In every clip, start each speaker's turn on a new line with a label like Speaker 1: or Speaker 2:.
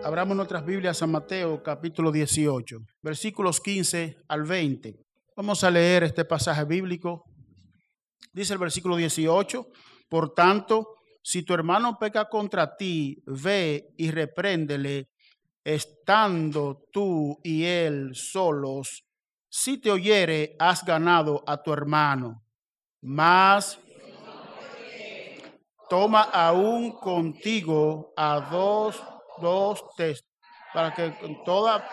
Speaker 1: Abramos nuestras Biblias a Mateo capítulo 18, versículos 15 al 20. Vamos a leer este pasaje bíblico. Dice el versículo 18, por tanto, si tu hermano peca contra ti, ve y repréndele, estando tú y él solos. Si te oyere, has ganado a tu hermano. Mas toma aún contigo a dos testigos, para que con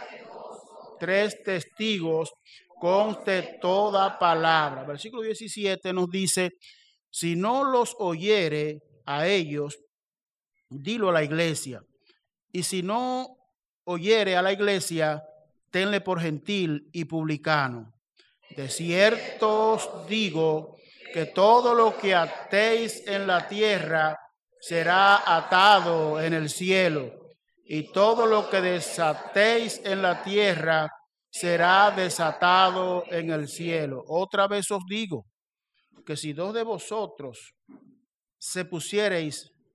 Speaker 1: tres testigos conste toda palabra. Versículo 17 nos dice, si no los oyere a ellos, dilo a la iglesia. Y si no oyere a la iglesia, tenle por gentil y publicano. De cierto os digo que todo lo que atéis en la tierra será atado en el cielo, y todo lo que desatéis en la tierra será desatado en el cielo. Otra vez os digo que si dos de vosotros se pusieren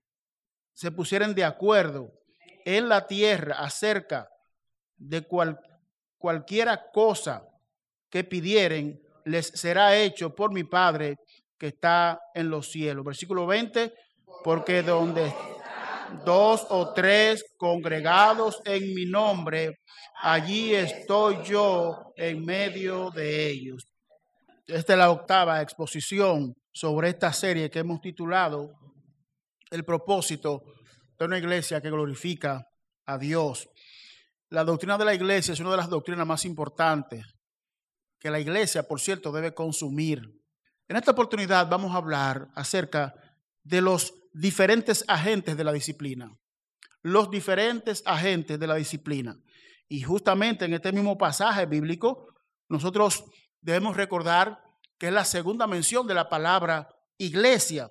Speaker 1: de acuerdo en la tierra acerca de cualquiera cosa que pidieren, les será hecho por mi Padre que está en los cielos. Versículo 20, porque donde dos o tres congregados en mi nombre, allí estoy yo en medio de ellos. Esta es la octava exposición sobre esta serie que hemos titulado El propósito de una iglesia que glorifica a Dios. La doctrina de la iglesia es una de las doctrinas más importantes que la iglesia, por cierto, debe consumir. En esta oportunidad vamos a hablar acerca de los diferentes agentes de la disciplina. Los diferentes agentes de la disciplina. Y justamente en este mismo pasaje bíblico, nosotros debemos recordar que es la segunda mención de la palabra iglesia.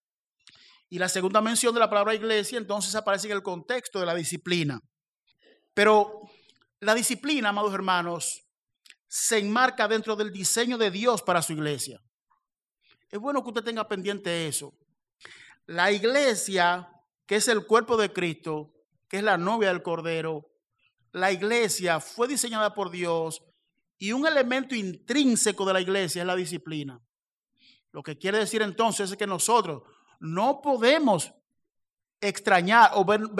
Speaker 1: Y la segunda mención de la palabra iglesia entonces aparece en el contexto de la disciplina. Pero la disciplina, amados hermanos, se enmarca dentro del diseño de Dios para su iglesia. Es bueno que usted tenga pendiente eso. La iglesia, que es el cuerpo de Cristo, que es la novia del Cordero, la iglesia fue diseñada por Dios y un elemento intrínseco de la iglesia es la disciplina. Lo que quiere decir entonces es que nosotros no podemos extrañar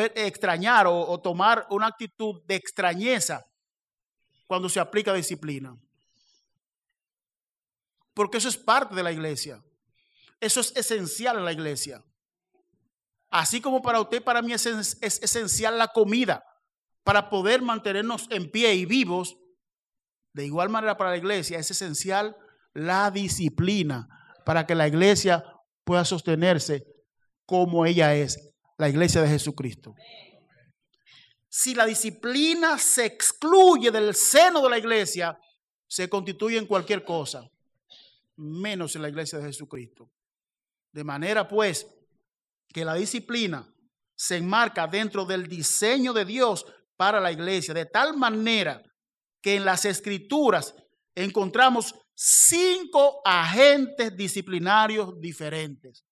Speaker 1: o tomar una actitud de extrañeza cuando se aplica disciplina. Porque eso es parte de la iglesia. Eso es esencial en la iglesia. Así como para usted, para mí es esencial la comida para poder mantenernos en pie y vivos. De igual manera para la iglesia es esencial la disciplina para que la iglesia pueda sostenerse como ella es, la iglesia de Jesucristo. Si la disciplina se excluye del seno de la iglesia, se constituye en cualquier cosa, menos en la iglesia de Jesucristo. De manera pues que la disciplina se enmarca dentro del diseño de Dios para la iglesia, de tal manera que en las Escrituras encontramos 5 agentes disciplinarios diferentes.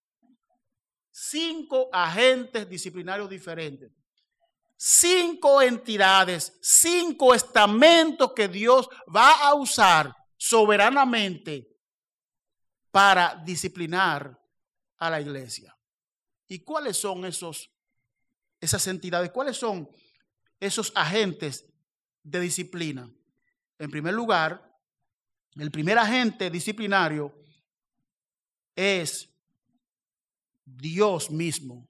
Speaker 1: 5 agentes disciplinarios diferentes. 5 entidades, 5 estamentos que Dios va a usar soberanamente para disciplinar a la iglesia. ¿Y cuáles son esas entidades? ¿Cuáles son esos agentes de disciplina? En primer lugar, el primer agente disciplinario es Dios mismo.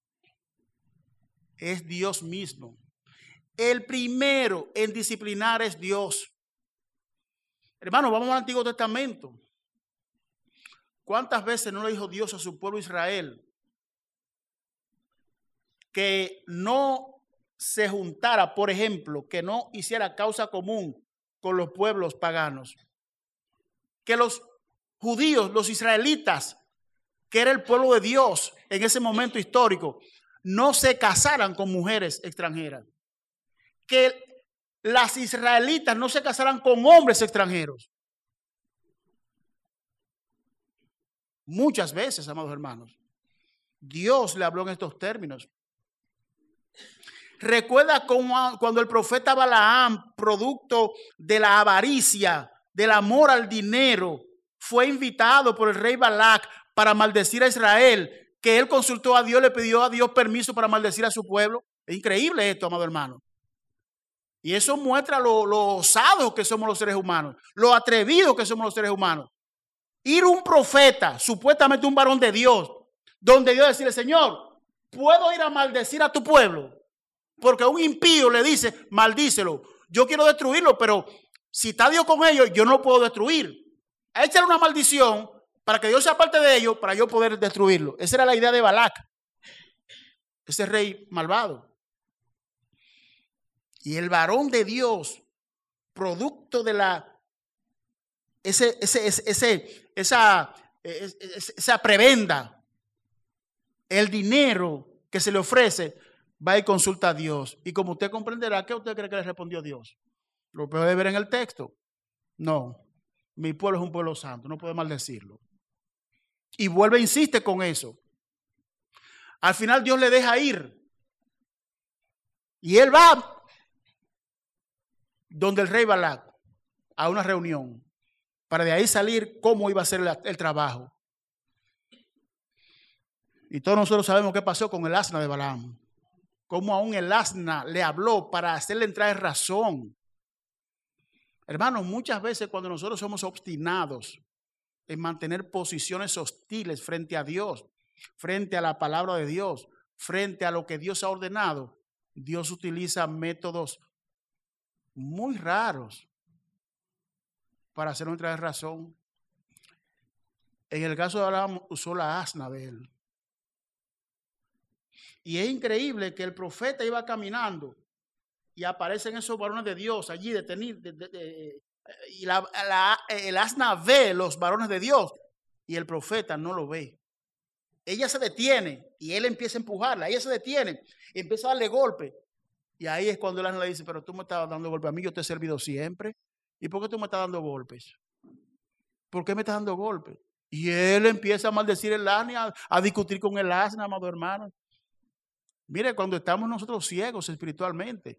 Speaker 1: Es Dios mismo. El primero en disciplinar es Dios. Hermano, vamos al Antiguo Testamento. ¿Cuántas veces no le dijo Dios a su pueblo Israel que no se juntara, por ejemplo, que no hiciera causa común con los pueblos paganos? Que los judíos, los israelitas, que era el pueblo de Dios en ese momento histórico, no se casaran con mujeres extranjeras. Que las israelitas no se casaran con hombres extranjeros. Muchas veces, amados hermanos, Dios le habló en estos términos. Recuerda cuando el profeta Balaam, producto de la avaricia, del amor al dinero, fue invitado por el rey Balac para maldecir a Israel, que él consultó a Dios, le pidió a Dios permiso para maldecir a su pueblo. Es increíble esto, amado hermano. Y eso muestra lo osados que somos los seres humanos, lo atrevidos que somos los seres humanos. Ir un profeta, supuestamente un varón de Dios, donde Dios decirle, Señor, ¿puedo ir a maldecir a tu pueblo? Porque un impío le dice, maldícelo. Yo quiero destruirlo, pero si está Dios con ellos, yo no lo puedo destruir. Échale una maldición para que Dios sea parte de ellos, para yo poder destruirlo. Esa era la idea de Balac, ese rey malvado. Y el varón de Dios, producto de esa prebenda, el dinero que se le ofrece, va y consulta a Dios. Y como usted comprenderá, ¿qué usted cree que le respondió Dios? Lo puede ver en el texto. No, mi pueblo es un pueblo santo, no puede maldecirlo. Y vuelve e insiste con eso. Al final Dios le deja ir. Y él va donde el rey Balac a una reunión para de ahí salir cómo iba a ser el trabajo. Y todos nosotros sabemos qué pasó con el asna de Balaam. Cómo aún el asna le habló para hacerle entrar en razón. Hermanos, muchas veces cuando nosotros somos obstinados en mantener posiciones hostiles frente a Dios, frente a la palabra de Dios, frente a lo que Dios ha ordenado, Dios utiliza métodos muy raros para hacernos entrar en razón. En el caso de Balaam usó la asna de él. Y es increíble que el profeta iba caminando y aparecen esos varones de Dios allí detenidos. Y el asna ve los varones de Dios y el profeta no lo ve. Ella se detiene y él empieza a empujarla. Ella se detiene y empieza a darle golpe. Y ahí es cuando el asna le dice, pero tú me estás dando golpes a mí, yo te he servido siempre. ¿Y por qué tú me estás dando golpes? ¿Por qué me estás dando golpes? Y él empieza a maldecir el asna, a discutir con el asna, amado hermano. Mire, cuando estamos nosotros ciegos espiritualmente,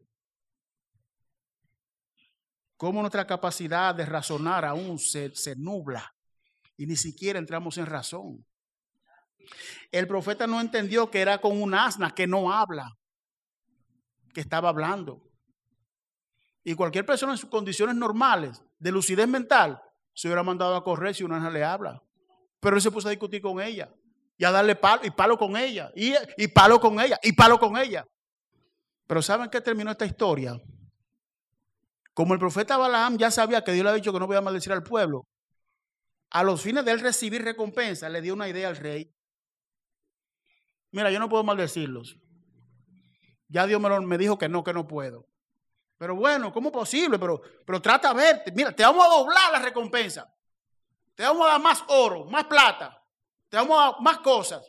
Speaker 1: cómo nuestra capacidad de razonar aún se nubla y ni siquiera entramos en razón. El profeta no entendió que era con un asna que no habla, que estaba hablando. Y cualquier persona en sus condiciones normales de lucidez mental se hubiera mandado a correr si una asna le habla. Pero él se puso a discutir con ella y a darle palo y palo con ella y palo con ella y palo con ella. Pero ¿saben qué terminó esta historia? Como el profeta Balaam ya sabía que Dios le había dicho que no podía maldecir al pueblo, a los fines de él recibir recompensa, le dio una idea al rey. Mira, yo no puedo maldecirlos. Ya Dios me dijo que no puedo. Pero bueno, ¿cómo es posible? Pero trata de ver. Mira, te vamos a doblar la recompensa. Te vamos a dar más oro, más plata. Te vamos a dar más cosas.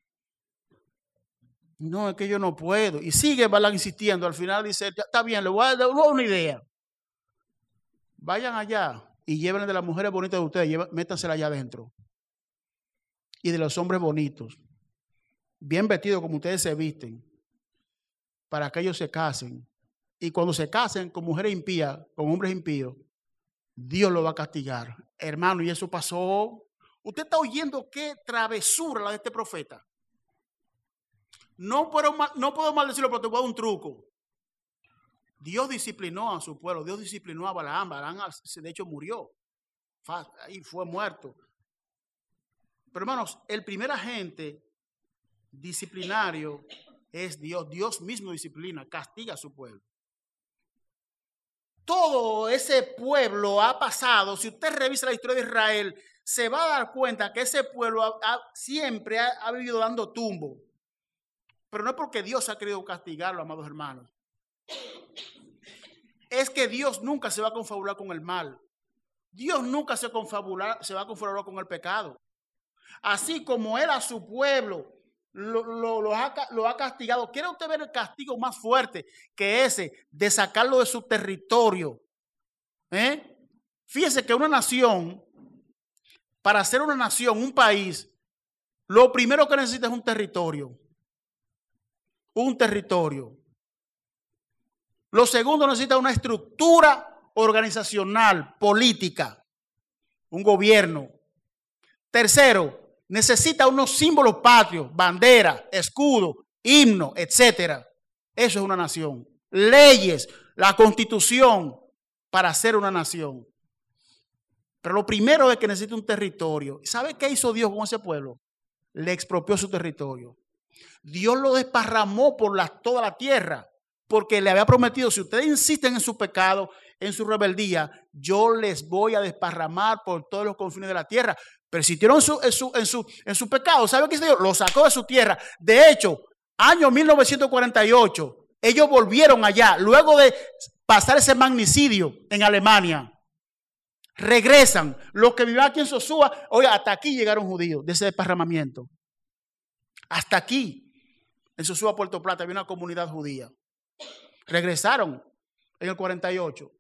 Speaker 1: No, es que yo no puedo. Y sigue Balaam insistiendo. Al final dice, está bien, le voy a dar una idea. Vayan allá y llévenle de las mujeres bonitas de ustedes, métansela allá adentro. Y de los hombres bonitos, bien vestidos como ustedes se visten, para que ellos se casen. Y cuando se casen con mujeres impías, con hombres impíos, Dios lo va a castigar. Hermano, y eso pasó. Usted está oyendo qué travesura la de este profeta. No puedo maldecirlo, pero te voy a dar un truco. Dios disciplinó a su pueblo, Dios disciplinó a Balaam. Balaam de hecho murió, ahí fue muerto. Pero hermanos, el primer agente disciplinario es Dios. Dios mismo disciplina, castiga a su pueblo. Todo ese pueblo ha pasado. Si usted revisa la historia de Israel, se va a dar cuenta que ese pueblo siempre ha vivido dando tumbo. Pero no es porque Dios ha querido castigarlo, amados hermanos. Es que Dios nunca se va a confabular con el mal. Dios nunca se va a confabular con el pecado. Así como Él a su pueblo lo ha castigado. ¿Quiere usted ver el castigo más fuerte que ese de sacarlo de su territorio? Fíjese que una nación, para ser una nación, un país, lo primero que necesita es un territorio. Un territorio. Lo segundo, necesita una estructura organizacional, política, un gobierno. Tercero, necesita unos símbolos patrios, bandera, escudo, himno, etcétera. Eso es una nación. Leyes, la constitución para ser una nación. Pero lo primero es que necesita un territorio. ¿Sabe qué hizo Dios con ese pueblo? Le expropió su territorio. Dios lo desparramó por toda la tierra, porque le había prometido, si ustedes insisten en su pecado, en su rebeldía, yo les voy a desparramar por todos los confines de la tierra. Persistieron en su pecado. ¿Sabe qué hizo Dios? Lo sacó de su tierra. De hecho, año 1948, ellos volvieron allá, luego de pasar ese magnicidio en Alemania. Regresan. Los que vivían aquí en Sosúa, oye, hasta aquí llegaron judíos de ese desparramamiento. Hasta aquí, en Sosúa, Puerto Plata, había una comunidad judía. Regresaron en el 48.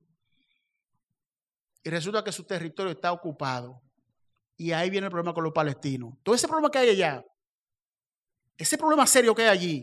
Speaker 1: Y resulta que su territorio está ocupado. Y ahí viene el problema con los palestinos. Todo ese problema que hay allá, ese problema serio que hay allí,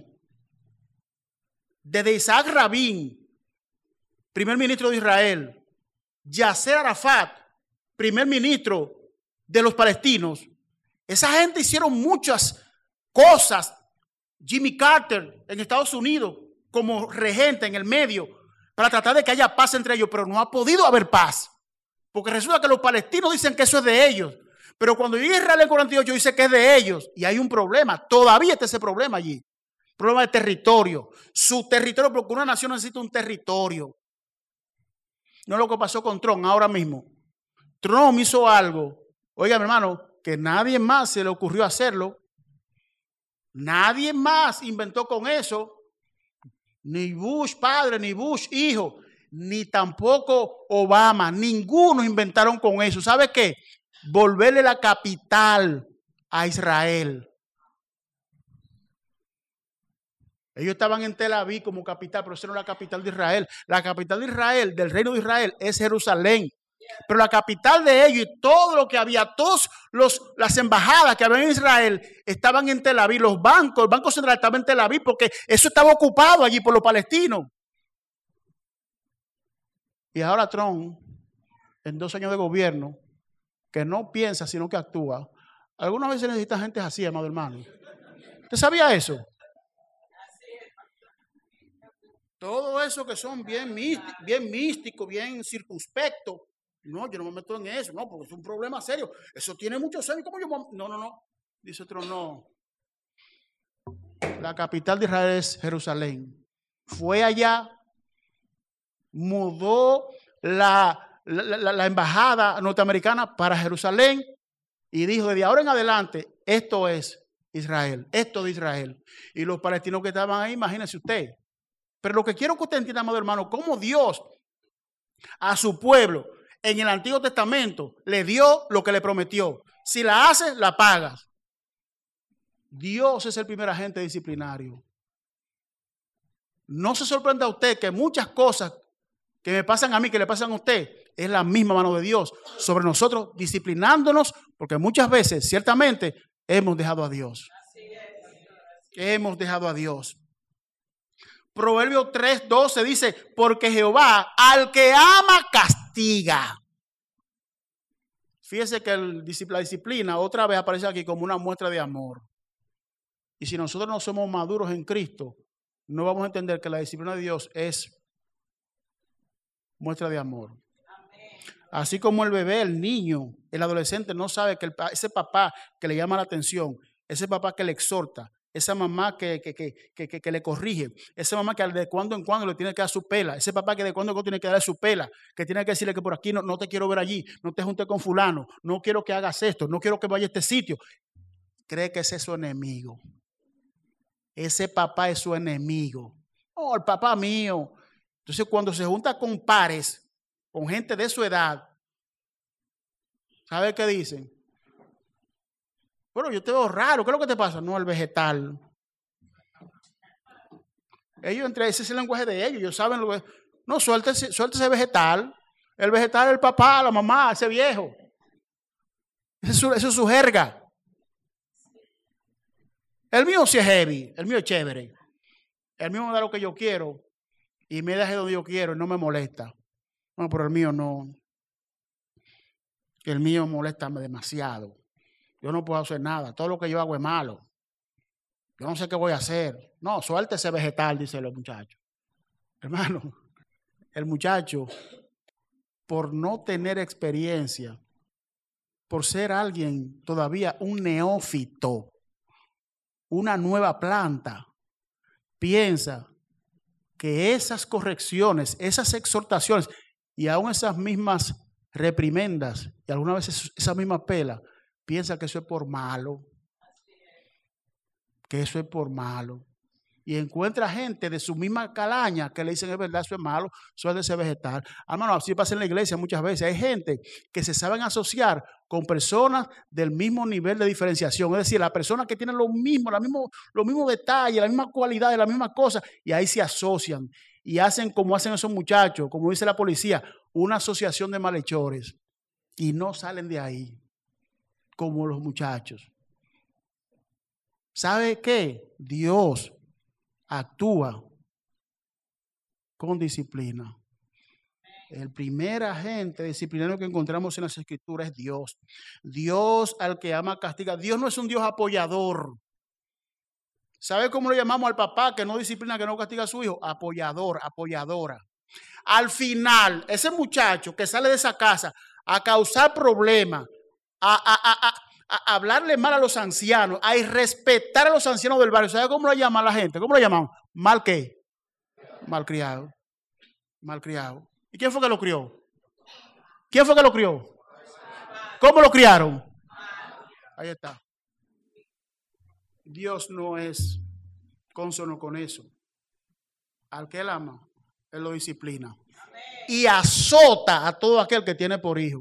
Speaker 1: desde Isaac Rabin, primer ministro de Israel, Yasser Arafat, primer ministro de los palestinos, esa gente hicieron muchas cosas. Jimmy Carter en Estados Unidos como regente en el medio para tratar de que haya paz entre ellos, pero no ha podido haber paz, porque resulta que los palestinos dicen que eso es de ellos, pero cuando llega Israel en 48 dice que es de ellos, y hay un problema, todavía está ese problema allí, problema de territorio, su territorio, porque una nación necesita un territorio. No es lo que pasó con Trump ahora mismo. Trump hizo algo, oiga mi hermano, que nadie más se le ocurrió hacerlo. Nadie más inventó con eso. Ni Bush padre, ni Bush hijo, ni tampoco Obama. Ninguno inventaron con eso. ¿Sabe qué? Volverle la capital a Israel. Ellos estaban en Tel Aviv como capital, pero esa no es la capital de Israel. La capital de Israel, del reino de Israel, es Jerusalén. Pero la capital de ellos y todo lo que había, todas las embajadas que había en Israel estaban en Tel Aviv. El Banco Central estaba en Tel Aviv porque eso estaba ocupado allí por los palestinos. Y ahora Trump, en 2 años de gobierno, que no piensa sino que actúa, algunas veces necesita gente así, amado hermano. ¿Usted sabía eso? Todo eso que son bien místicos, bien circunspectos. No, yo no me meto en eso, no, porque es un problema serio. Eso tiene muchos años. ¿Cómo yo? No. Dice otro, no. La capital de Israel es Jerusalén. Fue allá, mudó la embajada norteamericana para Jerusalén y dijo, desde ahora en adelante, esto es Israel, esto de Israel. Y los palestinos que estaban ahí, imagínense usted. Pero lo que quiero que usted entienda, amado hermano, cómo Dios a su pueblo en el Antiguo Testamento le dio lo que le prometió. Si la haces, la pagas. Dios es el primer agente disciplinario. No se sorprenda a usted que muchas cosas que me pasan a mí, que le pasan a usted, es la misma mano de Dios sobre nosotros, disciplinándonos, porque muchas veces, ciertamente, hemos dejado a Dios. Hemos dejado a Dios. Proverbios 3:12 dice, porque Jehová al que ama castiga. Fíjese que la disciplina otra vez aparece aquí como una muestra de amor. Y si nosotros no somos maduros en Cristo, no vamos a entender que la disciplina de Dios es muestra de amor. Así como el bebé, el niño, el adolescente no sabe que ese papá que le llama la atención, ese papá que le exhorta, esa mamá que le corrige, esa mamá que de cuando en cuando le tiene que dar su pela, ese papá que de cuando en cuando tiene que darle su pela, que tiene que decirle que por aquí no te quiero ver allí, no te juntes con fulano, no quiero que hagas esto, no quiero que vaya a este sitio. Cree que ese es su enemigo. Ese papá es su enemigo. No, el papá mío. Entonces cuando se junta con pares, con gente de su edad, ¿sabe qué dicen? Bueno, yo te veo raro, ¿qué es lo que te pasa? No, el vegetal. Ellos ese es el lenguaje de ellos saben lo que... No, suéltese vegetal. El vegetal es el papá, la mamá, ese viejo. Eso es su jerga. El mío sí es heavy, el mío es chévere. El mío me da lo que yo quiero. y me deje donde yo quiero y no me molesta. Bueno, pero el mío no. El mío molesta demasiado. Yo no puedo hacer nada. Todo lo que yo hago es malo. Yo no sé qué voy a hacer. No, suelte ese vegetal, dice el muchacho. Hermano, el muchacho, por no tener experiencia, por ser alguien todavía un neófito, una nueva planta, piensa que esas correcciones, esas exhortaciones y aún esas mismas reprimendas y algunas veces esa misma pela, piensa que eso es por malo, que eso es por malo. Y encuentra gente de su misma calaña que le dicen es verdad, eso es malo, suele ser vegetal. Hermano, así pasa en la iglesia muchas veces. Hay gente que se saben asociar con personas del mismo nivel de diferenciación. Es decir, las personas que tienen los mismos detalles, las mismas cualidades, las mismas cosas, y ahí se asocian y hacen como hacen esos muchachos, como dice la policía, una asociación de malhechores. Y no salen de ahí como los muchachos. ¿Sabe qué? Dios actúa con disciplina. El primer agente disciplinario que encontramos en las Escrituras es Dios. Dios al que ama castiga. Dios no es un Dios apoyador. ¿Sabe cómo lo llamamos al papá que no disciplina, que no castiga a su hijo? Apoyador, apoyadora. Al final, ese muchacho que sale de esa casa a causar problemas, a hablarle mal a los ancianos, a irrespetar a los ancianos del barrio. ¿Sabe cómo lo llama la gente? ¿Cómo lo llaman? ¿Mal qué? Malcriado. Malcriado. ¿Y quién fue que lo crió? ¿Quién fue que lo crió? ¿Cómo lo criaron? Ahí está. Dios no es consono con eso. Al que él ama, él lo disciplina. Y azota a todo aquel que tiene por hijo.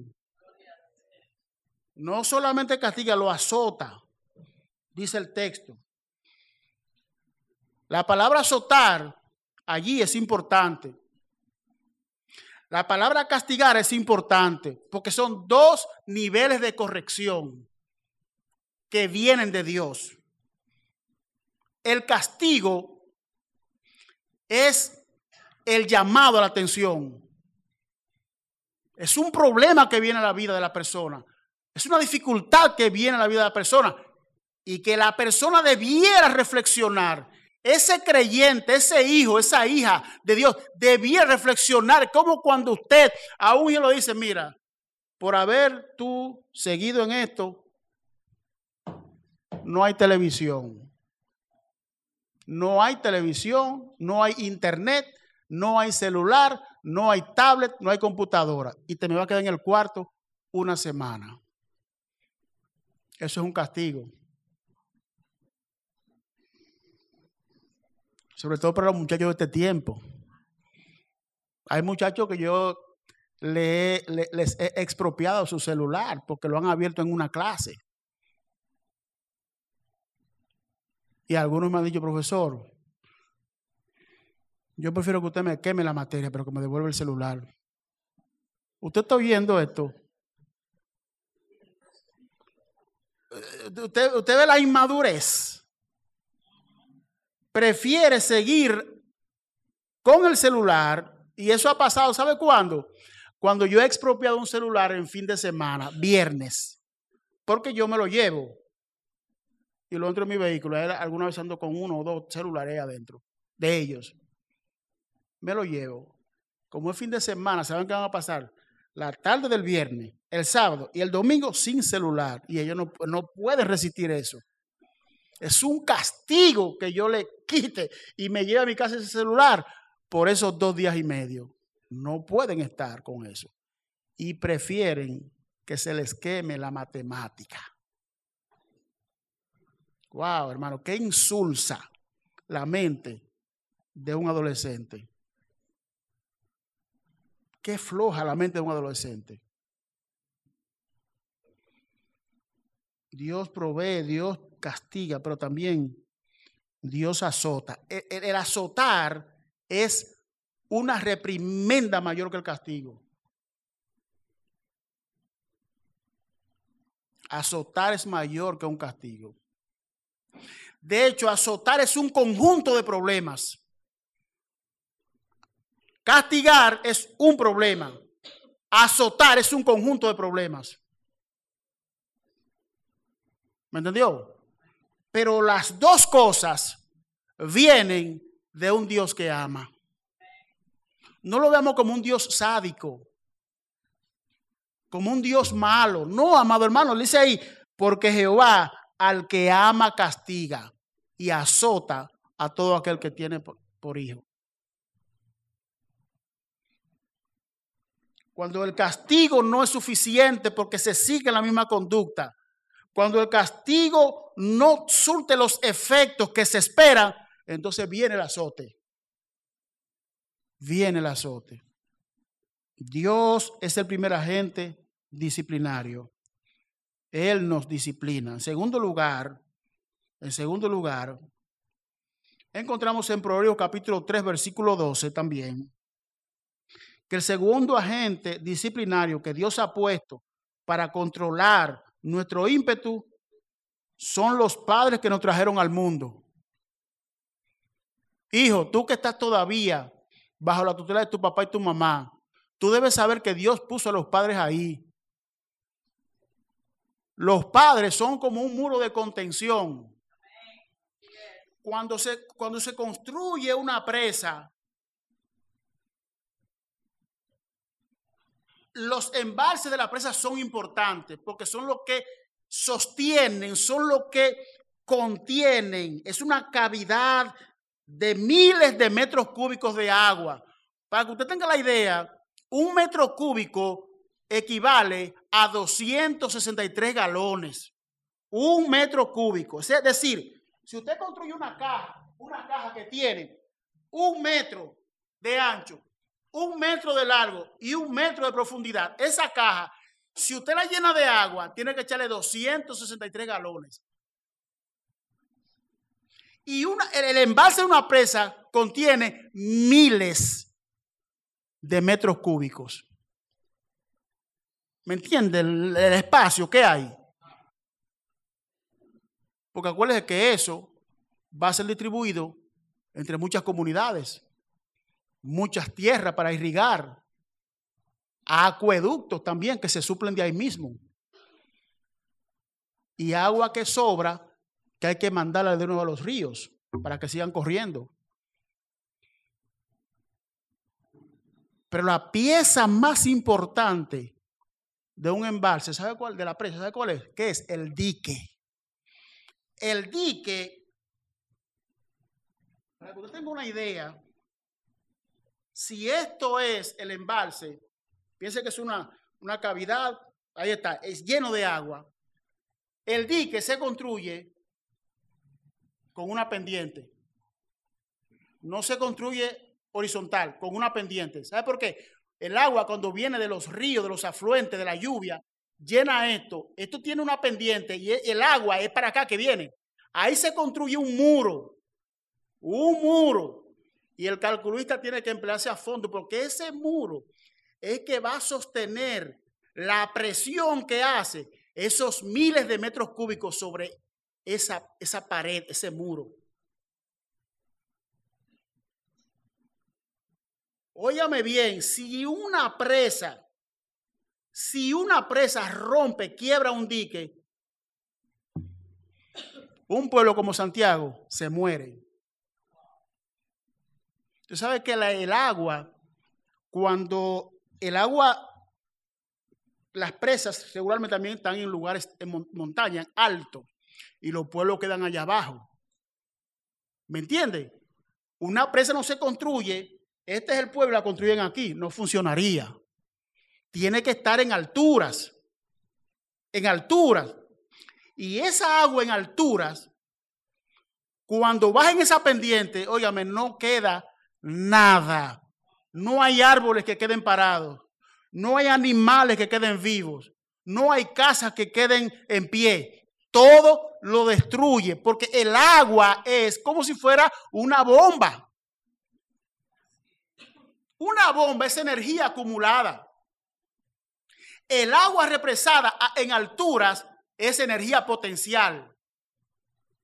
Speaker 1: No solamente castiga, lo azota, dice el texto. La palabra azotar allí es importante. La palabra castigar es importante porque son dos niveles de corrección que vienen de Dios. El castigo es el llamado a la atención. Es un problema que viene a la vida de la persona. Es una dificultad que viene a la vida de la persona y que la persona debiera reflexionar. Ese creyente, ese hijo, esa hija de Dios debiera reflexionar como cuando usted a un hijo le dice, mira, por haber tú seguido en esto, no hay televisión. No hay televisión, no hay internet, no hay celular, no hay tablet, no hay computadora. Y te me va a quedar en el cuarto una semana. Eso es un castigo. Sobre todo para los muchachos de este tiempo. Hay muchachos que yo les he expropiado su celular porque lo han abierto en una clase. Y algunos me han dicho, profesor, yo prefiero que usted me queme la materia, pero que me devuelva el celular. ¿Usted está oyendo esto? Usted ve la inmadurez. Prefiere seguir con el celular, y eso ha pasado, ¿sabe cuándo? Cuando yo he expropiado un celular en fin de semana, viernes, porque yo me lo llevo y lo entro en mi vehículo. Alguna vez ando con uno o dos celulares adentro de ellos. Me lo llevo. Como es fin de semana, ¿saben qué van a pasar? La tarde del viernes, el sábado y el domingo sin celular. Y ellos no pueden resistir eso. Es un castigo que yo le quite y me lleve a mi casa ese celular por esos 2 días y medio. No pueden estar con eso. Y prefieren que se les queme la matemática. Wow, hermano, qué insulsa la mente de un adolescente. Qué floja la mente de un adolescente. Dios provee, Dios castiga, pero también Dios azota. El azotar es una reprimenda mayor que el castigo. Azotar es mayor que un castigo. De hecho, azotar es un conjunto de problemas. Castigar es un problema. Azotar es un conjunto de problemas. ¿Me entendió? Pero las dos cosas vienen de un Dios que ama. No lo veamos como un Dios sádico, como un Dios malo. No, amado hermano, dice ahí, porque Jehová al que ama castiga y azota a todo aquel que tiene por hijo. Cuando el castigo no es suficiente porque se sigue la misma conducta, cuando el castigo no surte los efectos que se esperan, entonces viene el azote. Viene el azote. Dios es el primer agente disciplinario. Él nos disciplina. En segundo lugar, encontramos en Proverbios capítulo 3, versículo 12 también, que el segundo agente disciplinario que Dios ha puesto para controlar nuestro ímpetu son los padres que nos trajeron al mundo. Hijo, tú que estás todavía bajo la tutela de tu papá y tu mamá, tú debes saber que Dios puso a los padres ahí. Los padres son como un muro de contención. Cuando se construye una presa, los embalses de la presa son importantes porque son los que sostienen, son los que contienen. Es una cavidad de miles de metros cúbicos de agua. Para que usted tenga la idea, un metro cúbico equivale a 263 galones. Un metro cúbico. Es decir, si usted construye una caja que tiene 1 metro de ancho, 1 metro de largo y 1 metro de profundidad, esa caja, si usted la llena de agua, tiene que echarle 263 galones. Y el embalse de una presa contiene miles de metros cúbicos. ¿Me entiende el espacio que hay? Porque acuérdense que eso va a ser distribuido entre muchas comunidades, muchas tierras para irrigar, acueductos también que se suplen de ahí mismo. Y agua que sobra que hay que mandarla de nuevo a los ríos para que sigan corriendo. Pero la pieza más importante de un embalse, ¿sabe cuál? De la presa, ¿sabe cuál es? ¿Qué es? El dique. El dique, para que usted tenga una idea, si esto es el embalse, piense que es una cavidad, ahí está, es lleno de agua. El dique se construye con una pendiente. No se construye horizontal, con una pendiente. ¿Sabe por qué? El agua cuando viene de los ríos, de los afluentes, de la lluvia, llena esto. Esto tiene una pendiente y el agua es para acá que viene. Ahí se construye un muro. Un muro. Y el calculista tiene que emplearse a fondo porque ese muro es que va a sostener la presión que hace esos miles de metros cúbicos sobre esa pared, ese muro. Óyame bien, si una presa rompe, quiebra un dique, un pueblo como Santiago se muere. Tú sabes que el agua, cuando las presas regularmente también están en lugares, en montañas, altos, y los pueblos quedan allá abajo. ¿Me entiendes? Una presa no se construye, este es el pueblo, la construyen aquí, no funcionaría. Tiene que estar en alturas. En alturas. Y esa agua en alturas, cuando baja en esa pendiente, óigame, no queda nada. No hay árboles que queden parados. No hay animales que queden vivos. No hay casas que queden en pie. Todo lo destruye porque el agua es como si fuera una bomba. Una bomba es energía acumulada. El agua represada en alturas es energía potencial.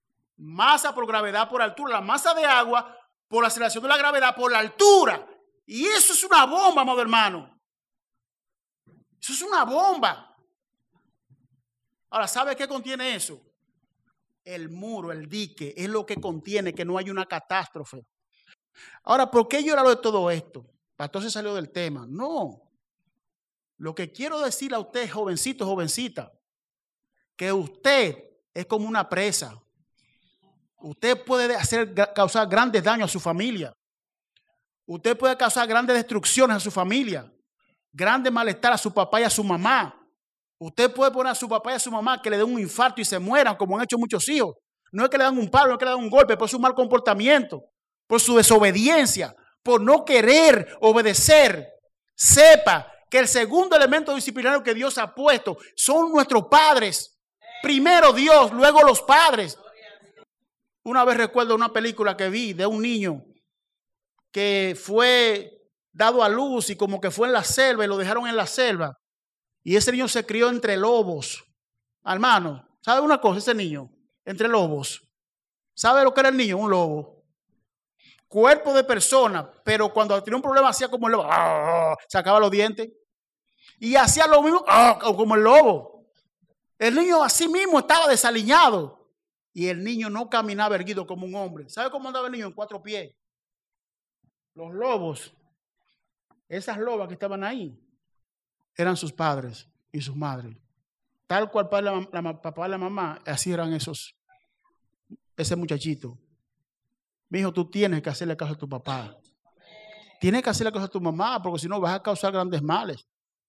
Speaker 1: Masa por gravedad por altura. La masa de agua por la aceleración de la gravedad por la altura. Y eso es una bomba, amado hermano. Eso es una bomba. Ahora, ¿sabe qué contiene eso? El muro, el dique, es lo que contiene que no hay una catástrofe. Ahora, ¿por qué yo hablo de todo esto? Pastor se salió del tema. No. Lo que quiero decirle a usted, jovencito, jovencita, que usted es como una presa. Usted puede causar grandes daños a su familia. Usted puede causar grandes destrucciones a su familia. Grande malestar a su papá y a su mamá. Usted puede poner a su papá y a su mamá que le den un infarto y se mueran, como han hecho muchos hijos. No es que le dan un palo, no es que le dan un golpe, por su mal comportamiento, por su desobediencia, por no querer obedecer. Sepa que el segundo elemento disciplinario que Dios ha puesto son nuestros padres. Primero Dios, luego los padres. Una vez recuerdo una película que vi de un niño que fue dado a luz y como que fue en la selva y lo dejaron en la selva. Y ese niño se crió entre lobos. Hermano, ¿sabe una cosa? Ese niño, entre lobos. ¿Sabe lo que era el niño? Un lobo. Cuerpo de persona, pero cuando tenía un problema hacía como el lobo. Sacaba los dientes. Y hacía lo mismo como el lobo. El niño así mismo estaba desaliñado. Y el niño no caminaba erguido como un hombre. ¿Sabe cómo andaba el niño? En 4 pies. Los lobos, esas lobas que estaban ahí, eran sus padres y sus madres. Tal cual papá y la mamá, así eran ese muchachito. Mi hijo, tú tienes que hacerle caso a tu papá. Tienes que hacerle caso a tu mamá, porque si no vas a causar grandes males.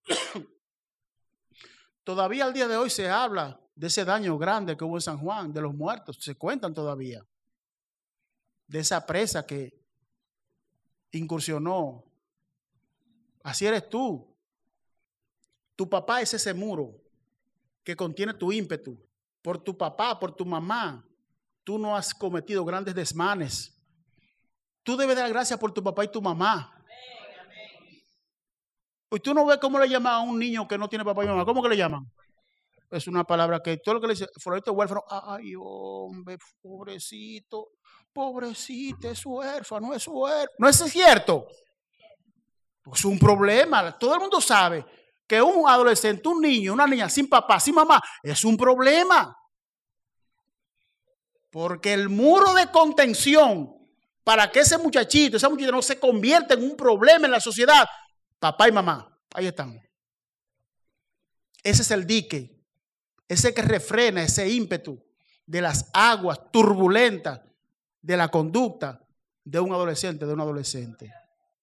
Speaker 1: Todavía al día de hoy se habla de ese daño grande que hubo en San Juan, de los muertos, se cuentan todavía. De esa presa que incursionó. Así eres tú. Tu papá es ese muro que contiene tu ímpetu. Por tu papá, por tu mamá, tú no has cometido grandes desmanes. Tú debes dar gracias por tu papá y tu mamá. Y tú no ves cómo le llaman a un niño que no tiene papá y mamá. ¿Cómo que le llaman? Es una palabra que todo lo que le dice, fulanito huérfano, ay hombre, pobrecito, pobrecito, es huérfano, es huérfano. ¿No es cierto? Pues es un problema. Todo el mundo sabe que un adolescente, un niño, una niña sin papá, sin mamá, es un problema. Porque el muro de contención para que ese muchachito, esa muchachita no se convierta en un problema en la sociedad, papá y mamá, ahí están. Ese es el dique, ese que refrena ese ímpetu de las aguas turbulentas de la conducta de un adolescente, de un adolescente.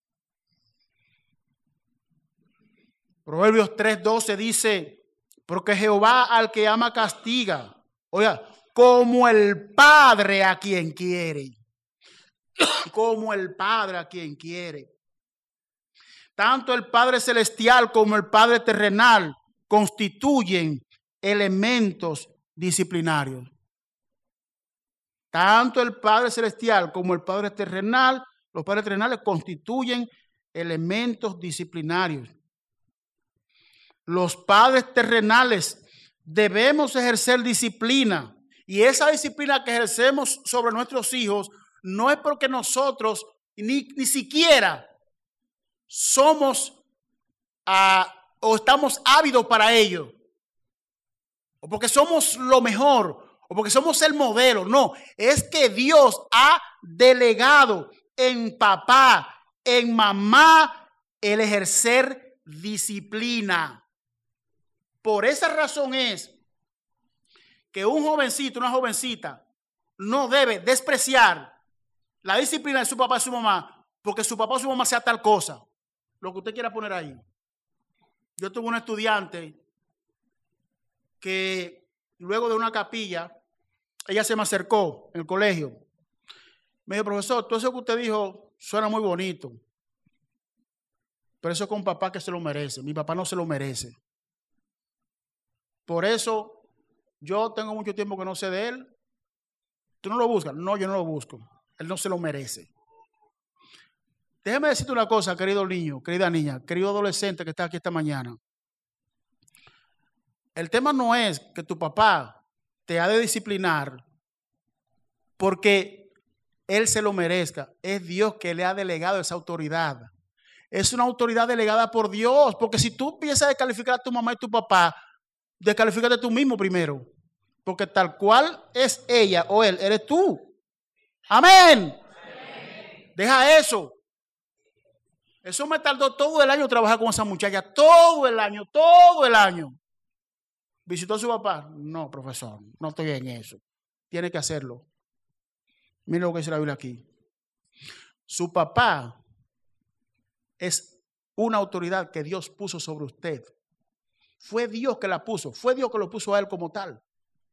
Speaker 1: Proverbios 3:12 dice, porque Jehová al que ama castiga, oiga, como el padre a quien quiere. Como el padre a quien quiere. Tanto el Padre Celestial como el Padre terrenal constituyen elementos disciplinarios. Tanto el Padre Celestial como el Padre terrenal, los padres terrenales constituyen elementos disciplinarios. Los padres terrenales debemos ejercer disciplina, y esa disciplina que ejercemos sobre nuestros hijos no es porque nosotros ni siquiera somos o estamos ávidos para ello, o porque somos lo mejor, o porque somos el modelo. No, es que Dios ha delegado en papá, en mamá, el ejercer disciplina. Por esa razón es que un jovencito, una jovencita, no debe despreciar la disciplina de su papá y su mamá, porque su papá o su mamá sea tal cosa, lo que usted quiera poner ahí. Yo tuve un estudiante que luego de una capilla, ella se me acercó en el colegio. Me dijo, profesor, todo eso que usted dijo suena muy bonito, pero eso es con papá que se lo merece. Mi papá no se lo merece. Por eso yo tengo mucho tiempo que no sé de él. ¿Tú no lo buscas? No, yo no lo busco. Él no se lo merece. Déjeme decirte una cosa, querido niño, querida niña, querido adolescente que está aquí esta mañana. El tema no es que tu papá te ha de disciplinar porque él se lo merezca. Es Dios que le ha delegado esa autoridad. es una autoridad delegada por Dios. Porque si tú empiezas a descalificar a tu mamá y tu papá, descalifícate tú mismo primero. Porque tal cual es ella o él, eres tú. Amén. Deja eso. Eso me tardó todo el año trabajar con esa muchacha. Todo el año, todo el año. ¿Visitó a su papá? No, profesor, no estoy en eso. Tiene que hacerlo. Mire lo que dice la Biblia aquí. Su papá es una autoridad que Dios puso sobre usted. Fue Dios que la puso. Fue Dios que lo puso a él como tal.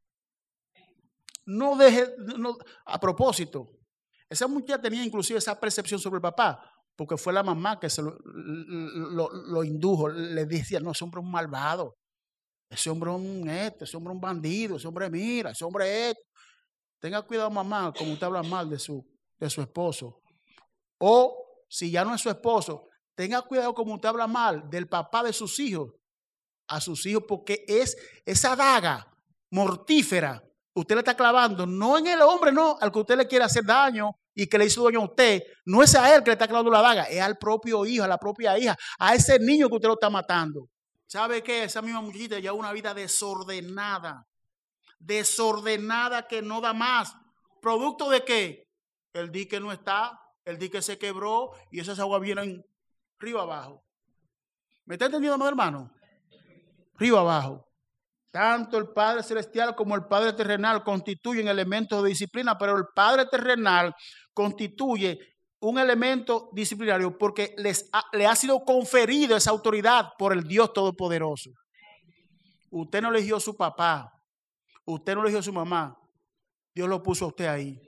Speaker 1: No deje, a propósito, esa muchacha tenía inclusive esa percepción sobre el papá, porque fue la mamá que se lo indujo. Le decía, no, ese hombre es un malvado. Ese hombre es un bandido. Ese hombre mira, ese hombre es. Tenga cuidado, mamá, como usted habla mal de su esposo. O si ya no es su esposo, tenga cuidado como usted habla mal del papá de sus hijos a sus hijos, porque es esa daga mortífera. Usted le está clavando, no en el hombre, no, al que usted le quiere hacer daño y que le hizo daño a usted. No es a él que le está clavando la daga, es al propio hijo, a la propia hija, a ese niño que usted lo está matando. ¿Sabe qué? Esa misma muchachita lleva una vida desordenada. Desordenada que no da más. ¿Producto de qué? El dique no está, el dique se quebró y esas aguas vienen río abajo. ¿Me está entendiendo, amado hermano? Río abajo. Tanto el Padre Celestial como el Padre Terrenal constituyen elementos de disciplina, pero el Padre Terrenal constituye un elemento disciplinario porque le ha sido conferido esa autoridad por el Dios Todopoderoso. Usted no eligió a su papá, usted no eligió a su mamá, Dios lo puso a usted ahí.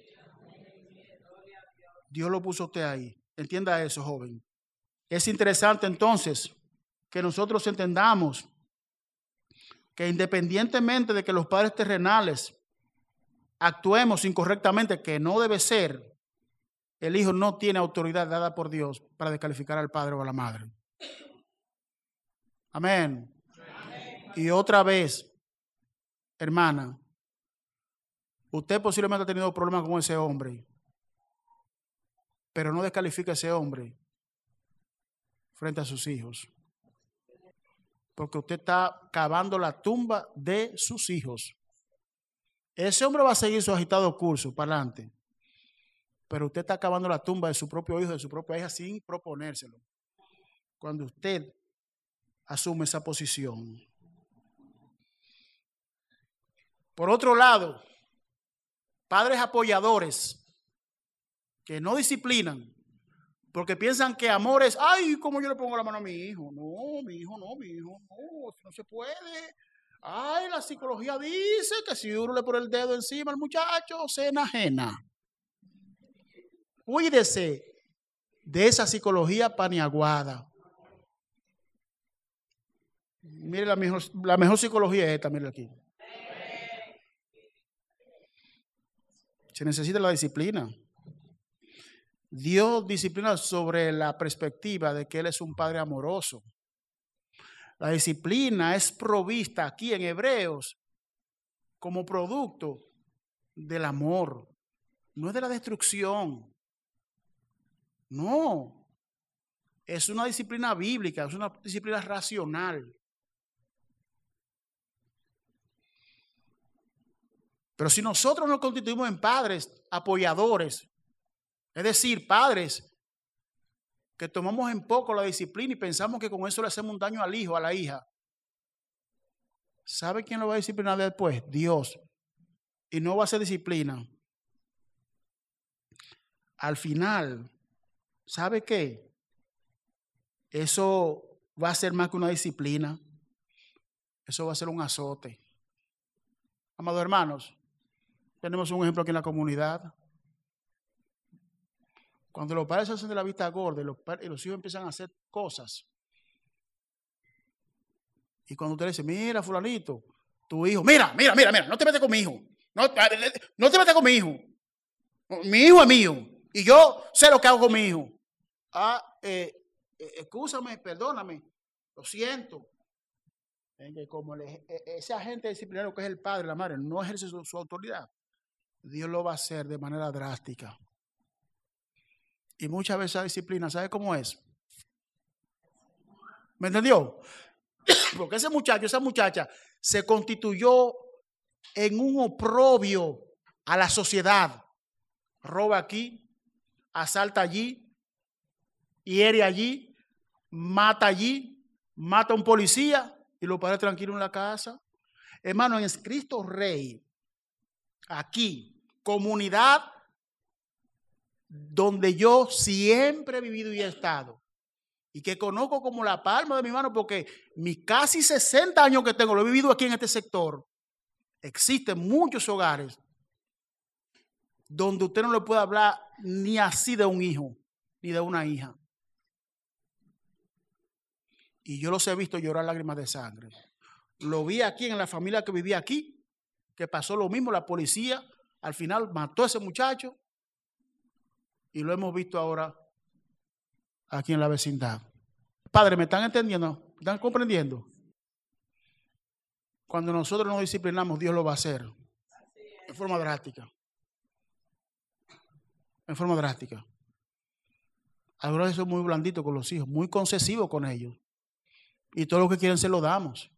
Speaker 1: Dios lo puso a usted ahí. Entienda eso, joven. Es interesante entonces que nosotros entendamos que independientemente de que los padres terrenales actuemos incorrectamente, que no debe ser, el hijo no tiene autoridad dada por Dios para descalificar al padre o a la madre. Amén. Y otra vez, hermana, usted posiblemente ha tenido problemas con ese hombre, pero no descalifique a ese hombre frente a sus hijos. Porque usted está cavando la tumba de sus hijos. Ese hombre va a seguir su agitado curso para adelante. Pero usted está cavando la tumba de su propio hijo, de su propia hija, sin proponérselo. Cuando usted asume esa posición. Por otro lado, padres apoyadores que no disciplinan, porque piensan que amor es, ay, ¿cómo yo le pongo la mano a mi hijo? No, mi hijo, no se puede. Ay, la psicología dice que si uno le pone el dedo encima al muchacho, se enajena. Cuídese de esa psicología paniaguada. Mire, la mejor psicología es esta, mire aquí. Se necesita la disciplina. Dios disciplina sobre la perspectiva de que Él es un Padre amoroso. La disciplina es provista aquí en Hebreos como producto del amor. No es de la destrucción. No. Es una disciplina bíblica, es una disciplina racional. Pero si nosotros nos constituimos en padres apoyadores, es decir, padres que tomamos en poco la disciplina y pensamos que con eso le hacemos un daño al hijo, a la hija, ¿sabe quién lo va a disciplinar después? Dios. Y no va a ser disciplina. Al final, ¿sabe qué? Eso va a ser más que una disciplina. Eso va a ser un azote. Amados hermanos, tenemos un ejemplo aquí en la comunidad. Cuando los padres se hacen de la vista gorda y los hijos empiezan a hacer cosas. Y cuando usted le dice, mira, fulanito, tu hijo, mira, no te metas con mi hijo. No te metas con mi hijo. Mi hijo es mío. Y yo sé lo que hago con mi hijo. Excúsame, perdóname. Lo siento. Como ese agente disciplinario que es el padre, la madre, no ejerce su autoridad, Dios lo va a hacer de manera drástica. Y muchas veces la disciplina, ¿sabe cómo es? ¿Me entendió? Porque ese muchacho, esa muchacha se constituyó en un oprobio a la sociedad. Roba aquí, asalta allí, hiere allí, mata allí, mata a un policía y lo para tranquilo en la casa. Hermano, en Cristo Rey, aquí, comunidad donde yo siempre he vivido y he estado, y que conozco como la palma de mi mano, porque mis casi 60 años que tengo, lo he vivido aquí en este sector. Existen muchos hogares donde usted no le puede hablar ni así de un hijo, ni de una hija. Y yo los he visto llorar lágrimas de sangre. Lo vi aquí en la familia que vivía aquí, que pasó lo mismo. La policía al final mató a ese muchacho y lo hemos visto ahora aquí en la vecindad. Padre, ¿me están entendiendo? ¿Me están comprendiendo? Cuando nosotros nos disciplinamos, Dios lo va a hacer en forma drástica. En forma drástica. Ahora son muy blanditos con los hijos, muy concesivos con ellos. Y todo lo que quieren se lo damos.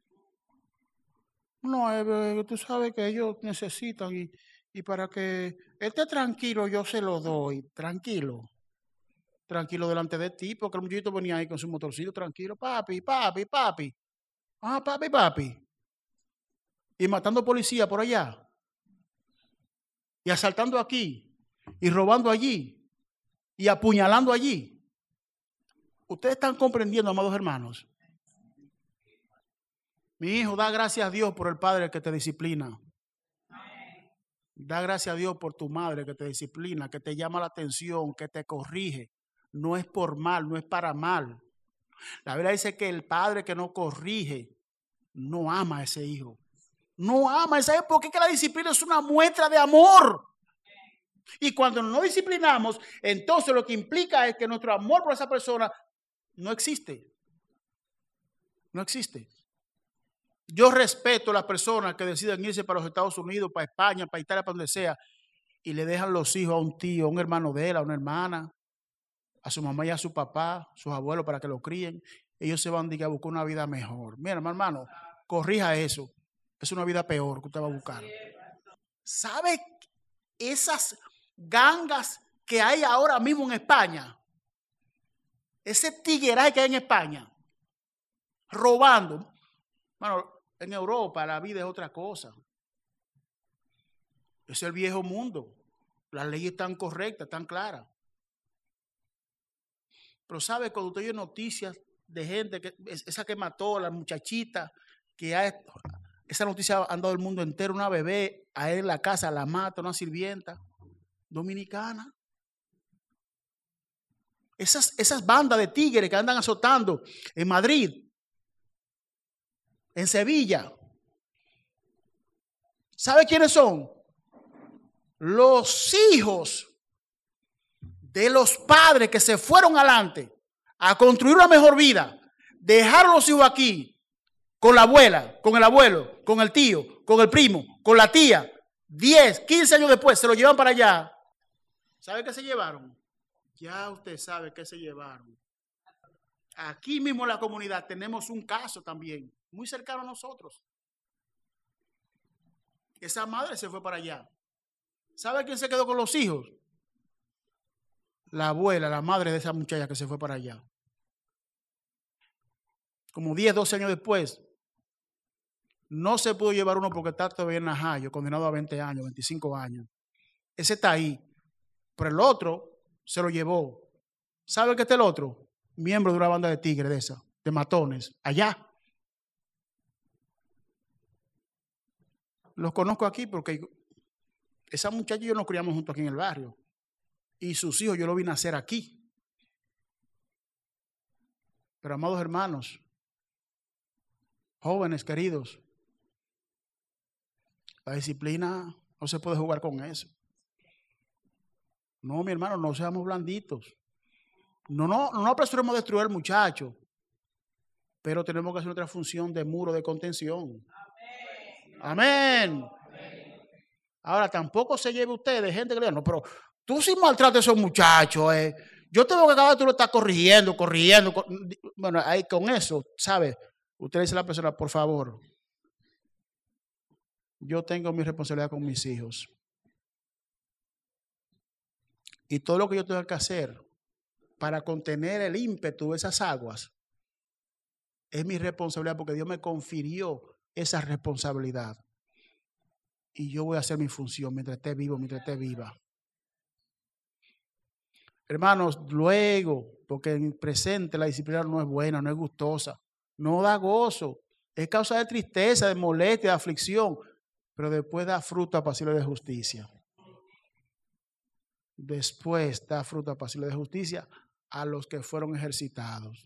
Speaker 1: No, tú sabes que ellos necesitan y para que esté tranquilo yo se lo doy. Tranquilo. Tranquilo delante de ti, porque el muchachito venía ahí con su motorcito tranquilo. Papi, papi, papi. Ah, papi, papi. Y matando policía por allá. Y asaltando aquí. Y robando allí. Y apuñalando allí. Ustedes están comprendiendo, amados hermanos. Mi hijo, da gracias a Dios por el padre que te disciplina. Da gracias a Dios por tu madre que te disciplina, que te llama la atención, que te corrige. No es por mal, no es para mal. La Biblia dice que el padre que no corrige no ama a ese hijo. No ama a ese hijo porque es que la disciplina es una muestra de amor. Y cuando no disciplinamos, entonces lo que implica es que nuestro amor por esa persona no existe. No existe. Yo respeto a las personas que deciden irse para los Estados Unidos, para España, para Italia, para donde sea, y le dejan los hijos a un tío, a un hermano de él, a una hermana, a su mamá y a su papá, a sus abuelos para que lo críen. Ellos se van a buscar una vida mejor. Mira, hermano, corrija eso. Es una vida peor que usted va a buscar. ¿Sabe esas gangas que hay ahora mismo en España? Ese tigueraje que hay en España, robando. Bueno, en Europa la vida es otra cosa. Es el viejo mundo. Las leyes están correctas, están claras. Pero ¿sabe? Cuando usted oye noticias de gente, esa que mató a la muchachita, esa noticia ha andado el mundo entero, una bebé, a él en la casa la mata, una sirvienta dominicana. Esas bandas de tigres que andan azotando en Madrid, en Sevilla. ¿Sabe quiénes son? Los hijos de los padres que se fueron adelante a construir una mejor vida. Dejaron los hijos aquí con la abuela, con el abuelo, con el tío, con el primo, con la tía. 10, 15 años después se lo llevan para allá. ¿Sabe qué se llevaron? Ya usted sabe qué se llevaron. Aquí mismo en la comunidad tenemos un caso también, muy cercano a nosotros. Esa madre se fue para allá. ¿Sabe quién se quedó con los hijos? La abuela, la madre de esa muchacha que se fue para allá. Como 10, 12 años después, no se pudo llevar uno porque está todavía en Najayo, condenado a 20 años, 25 años. Ese está ahí. Pero el otro se lo llevó. ¿Sabe qué está el otro? Miembro de una banda de tigres de esa, de matones, allá. Los conozco aquí porque esa muchacha y yo nos criamos juntos aquí en el barrio. Y sus hijos yo los vi nacer aquí. Pero amados hermanos, jóvenes queridos, la disciplina no se puede jugar con eso. No, mi hermano, no seamos blanditos. No apresuremos a destruir al muchacho, pero tenemos que hacer nuestra función de muro de contención. Amén. Ahora, tampoco se lleve usted de gente que le diga, no, pero tú sí maltratas a esos muchachos. Yo tengo que acabar, tú lo estás corrigiendo. Bueno, ahí con eso, ¿sabe? Usted dice a la persona, por favor, yo tengo mi responsabilidad con mis hijos. Y todo lo que yo tengo que hacer para contener el ímpetu de esas aguas es mi responsabilidad, porque Dios me confirió esa responsabilidad. Y yo voy a hacer mi función mientras esté vivo, mientras esté viva. Hermanos, luego, porque en el presente la disciplina no es buena, no es gustosa, no da gozo, es causa de tristeza, de molestia, de aflicción, pero después da fruto apacible de justicia. Después da fruto apacible de justicia a los que fueron ejercitados.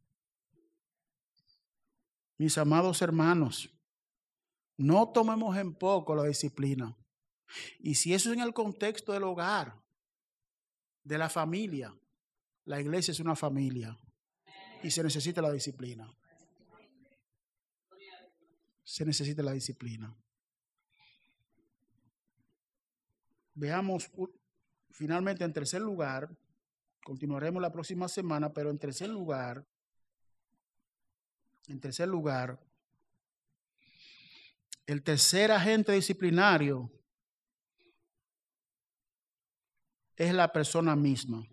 Speaker 1: Mis amados hermanos, no tomemos en poco la disciplina. Y si eso es en el contexto del hogar, de la familia, la iglesia es una familia y se necesita la disciplina. Se necesita la disciplina. Veamos finalmente, en tercer lugar, continuaremos la próxima semana, pero en tercer lugar, el tercer agente disciplinario es la persona misma.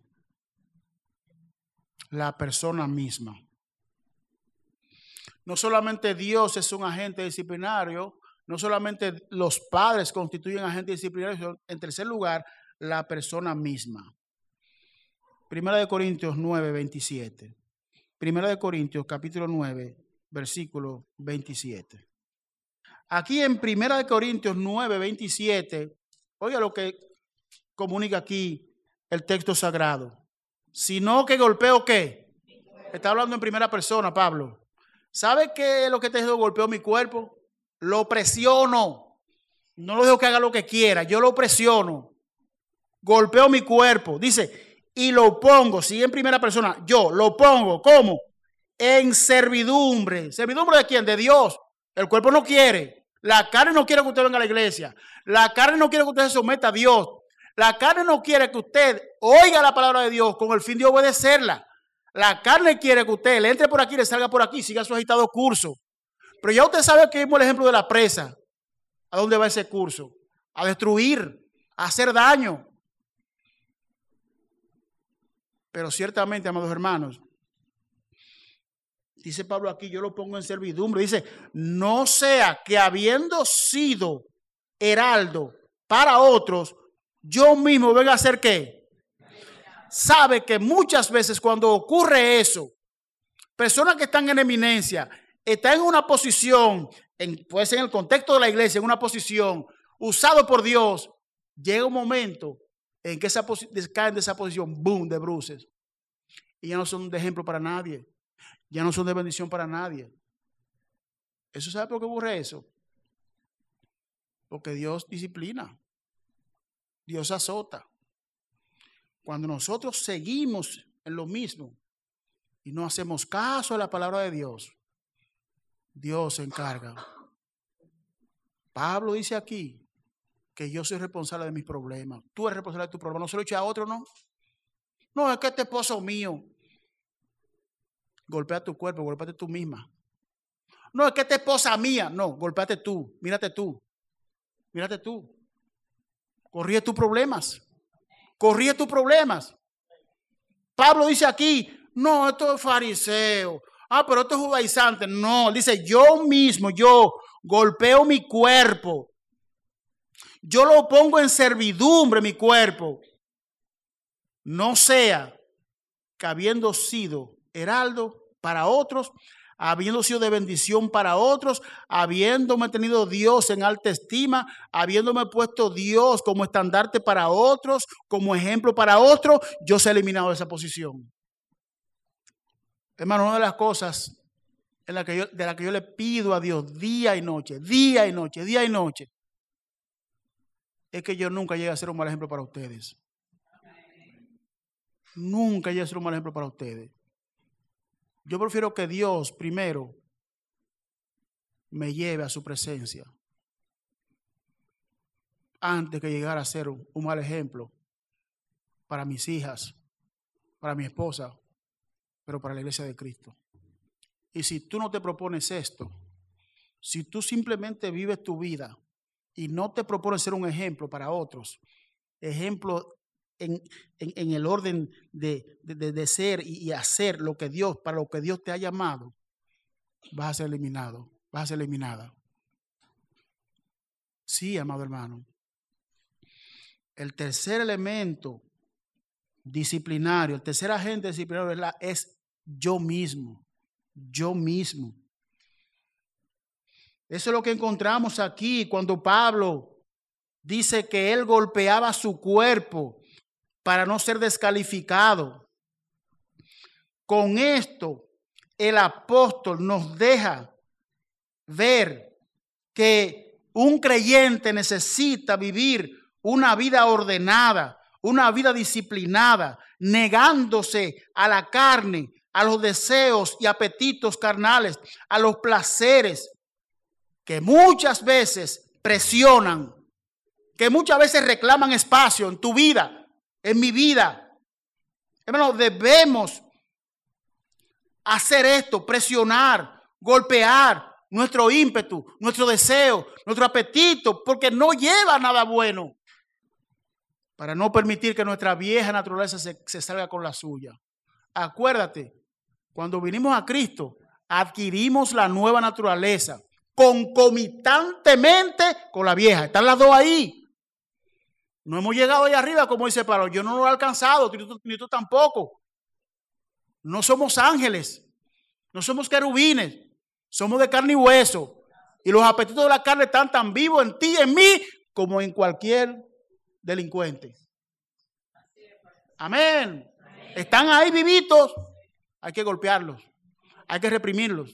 Speaker 1: La persona misma. No solamente Dios es un agente disciplinario, no solamente los padres constituyen agentes disciplinarios, sino en tercer lugar, la persona misma. Primera de Corintios 9, 27. Primera de Corintios, capítulo 9, versículo 27. Aquí en Primera de Corintios 9, 27, oiga lo que comunica aquí el texto sagrado. Sino que golpeo, ¿qué? Está hablando en primera persona, Pablo. ¿Sabe qué es lo que te dijo? Golpeo mi cuerpo. Lo presiono. No lo dejo que haga lo que quiera. Yo lo presiono. Golpeo mi cuerpo. Dice, y lo pongo, sigue en primera persona. Yo lo pongo, ¿cómo? En servidumbre. ¿Servidumbre de quién? De Dios. El cuerpo no quiere. La carne no quiere que usted venga a la iglesia. La carne no quiere que usted se someta a Dios. La carne no quiere que usted oiga la palabra de Dios con el fin de obedecerla. La carne quiere que usted le entre por aquí, le salga por aquí, siga su agitado curso. Pero ya usted sabe que vimos el ejemplo de la presa. ¿A dónde va ese curso? A destruir, a hacer daño. Pero ciertamente, amados hermanos, dice Pablo aquí, yo lo pongo en servidumbre. Dice, no sea que habiendo sido heraldo para otros, yo mismo venga a hacer ¿qué? Sabe que muchas veces cuando ocurre eso, personas que están en eminencia, están en una posición, puede ser en el contexto de la iglesia, en una posición usado por Dios, llega un momento en que caen de esa posición, boom, de bruces. Y ya no son de ejemplo para nadie. Ya no son de bendición para nadie. ¿Eso sabe por qué ocurre eso? Porque Dios disciplina. Dios azota. Cuando nosotros seguimos en lo mismo y no hacemos caso a la palabra de Dios, Dios se encarga. Pablo dice aquí que yo soy responsable de mis problemas. Tú eres responsable de tu problema. No se lo eche a otro, ¿no? No, es que este esposo mío. Golpea tu cuerpo, golpéate tú misma. No, es que esta esposa mía. No, golpéate tú, mírate tú. Mírate tú. Corrige tus problemas. Corrige tus problemas. Pablo dice aquí, no, esto es fariseo. Pero esto es judaizante. No, dice, yo mismo, yo golpeo mi cuerpo. Yo lo pongo en servidumbre, mi cuerpo. No sea que habiendo sido heraldo para otros, habiendo sido de bendición para otros, habiéndome tenido Dios en alta estima, habiéndome puesto Dios como estandarte para otros, como ejemplo para otros, yo se he eliminado de esa posición. Hermano, una de las cosas de la que yo le pido a Dios día y noche, es que yo nunca llegue a ser un mal ejemplo para ustedes. Nunca llegue a ser un mal ejemplo para ustedes. Yo prefiero que Dios primero me lleve a su presencia antes que llegar a ser un mal ejemplo para mis hijas, para mi esposa, pero para la iglesia de Cristo. Y si tú no te propones esto, si tú simplemente vives tu vida y no te propones ser un ejemplo para otros, ejemplo en el orden de ser y hacer lo que Dios, para lo que Dios te ha llamado, vas a ser eliminado, vas a ser eliminada. Sí, amado hermano. El tercer elemento disciplinario, el tercer agente disciplinario es yo mismo. Yo mismo. Eso es lo que encontramos aquí cuando Pablo dice que él golpeaba su cuerpo para no ser descalificado. Con esto, el apóstol nos deja ver que un creyente necesita vivir una vida ordenada, una vida disciplinada, negándose a la carne, a los deseos y apetitos carnales, a los placeres que muchas veces presionan, que muchas veces reclaman espacio en tu vida, en mi vida. Hermano, debemos hacer esto, presionar, golpear nuestro ímpetu, nuestro deseo, nuestro apetito, porque no lleva a nada bueno, para no permitir que nuestra vieja naturaleza se salga con la suya. Acuérdate, cuando vinimos a Cristo, adquirimos la nueva naturaleza concomitantemente con la vieja. Están las dos ahí. No hemos llegado ahí arriba, como dice Pablo. Yo no lo he alcanzado, ni tú tampoco. No somos ángeles, no somos querubines, somos de carne y hueso. Y los apetitos de la carne están tan vivos en ti, en mí, como en cualquier delincuente. Amén. Están ahí vivitos. Hay que golpearlos. Hay que reprimirlos.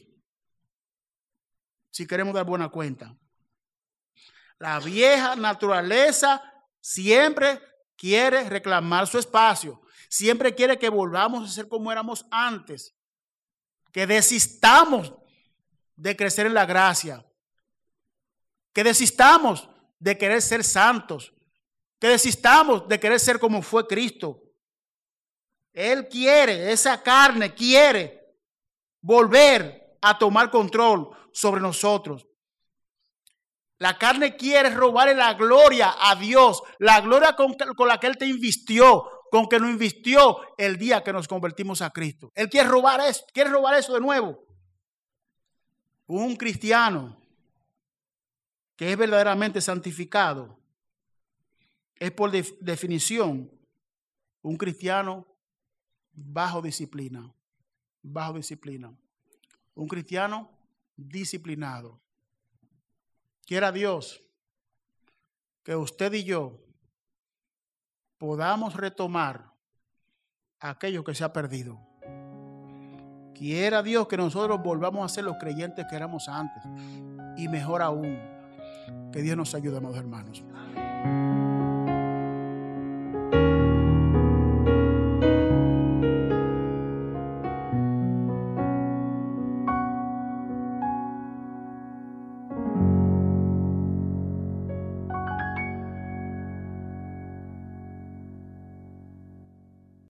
Speaker 1: Si queremos dar buena cuenta. La vieja naturaleza siempre quiere reclamar su espacio. Siempre quiere que volvamos a ser como éramos antes. Que desistamos de crecer en la gracia. Que desistamos de querer ser santos. Que desistamos de querer ser como fue Cristo. Él quiere, esa carne quiere volver a tomar control sobre nosotros. La carne quiere robarle la gloria a Dios, la gloria con la que Él te invistió, con que nos invistió el día que nos convertimos a Cristo. Él quiere robar eso de nuevo. Un cristiano que es verdaderamente santificado es por definición un cristiano bajo disciplina. Bajo disciplina. Un cristiano disciplinado. Quiera Dios que usted y yo podamos retomar aquello que se ha perdido. Quiera Dios que nosotros volvamos a ser los creyentes que éramos antes. Y mejor aún, que Dios nos ayude, amados hermanos.